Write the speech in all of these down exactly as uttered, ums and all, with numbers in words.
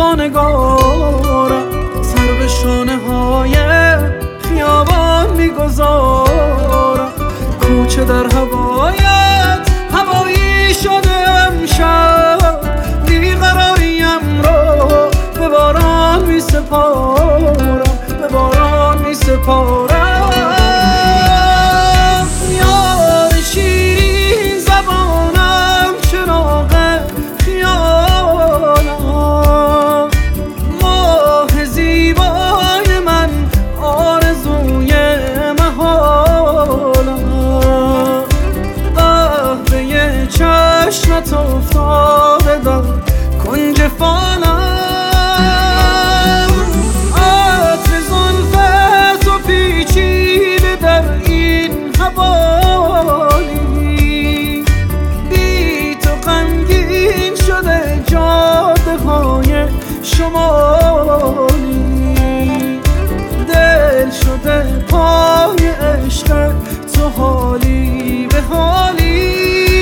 با نگارم سر به شانه های خیابان میگذارم. کوچه در هوایت هوایی شده امشب، بیقراریم رو به باران می سپارم، به باران می سپارم. یار شیرین زبانم چراغ خیالم، ماه زیبای من آرزوی محالم. قهوه چشمت افتاده در کنج فالم، شمالی دل شده پای عشق تو، حالی به حالی.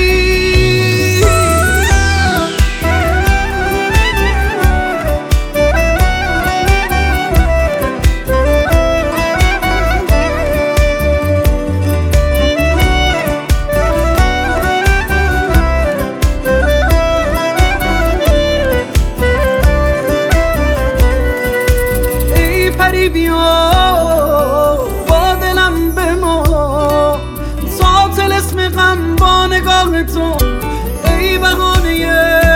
بیا با دلم به ما تا طلسم غم با نگاه تو، ای بهانه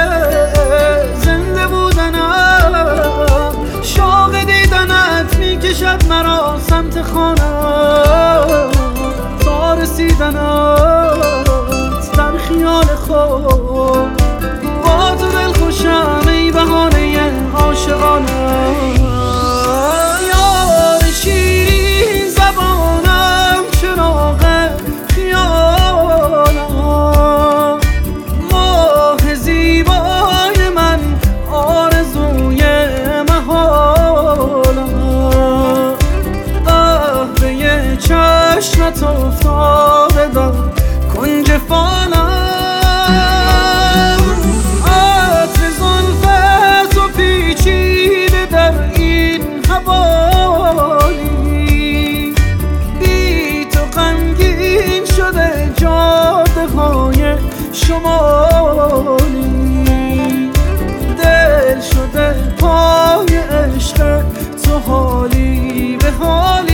زنده بودنم. شوق دیدنت میکشد مرا سمت خانم، تا رسیدنت در خیال خود با تو دل خوشم، ای بهانه عاشقانم. چشمت افتاده در کنج فالم، عطر زلفت و پیچیده در این حوالی. بی تو غمگین شده جاده های شمالی، دل شده پای عشق تو، حالی به حالی.